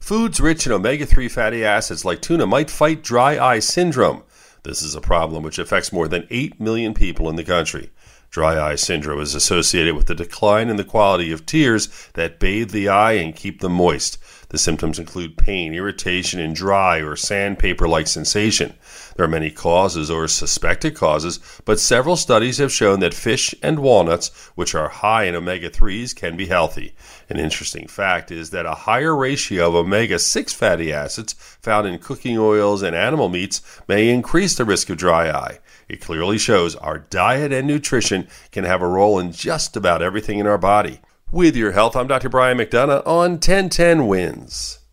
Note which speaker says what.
Speaker 1: Foods rich in omega-3 fatty acids like tuna might fight dry eye syndrome. This is a problem which affects more than 8 million people in the country. Dry eye syndrome is associated with the decline in the quality of tears that bathe the eye and keep them moist. The symptoms include pain, irritation, and dry or sandpaper-like sensation. There are many causes or suspected causes, but several studies have shown that fish and walnuts, which are high in omega-3s, can be healthy. An interesting fact is that a higher ratio of omega-6 fatty acids found in cooking oils and animal meats may increase the risk of dry eye. It clearly shows our diet and nutrition can have a role in just about everything in our body. With your health, I'm Dr. Brian McDonough on 1010 Wins.